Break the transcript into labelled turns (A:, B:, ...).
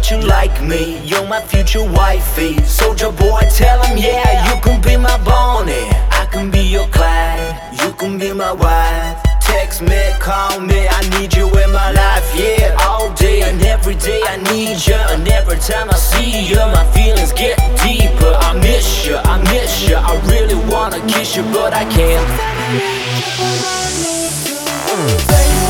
A: that you like me. You're my future wifey. Soldier boy, tell him, yeah, you can be my Bonnie, I can be your Clyde, you can be my wife. Text me, call me, I need you in my life, yeah. All day and every day I need you, and every time I see you my feelings get deeper. I miss you, I miss you, I really wanna kiss you but I can't.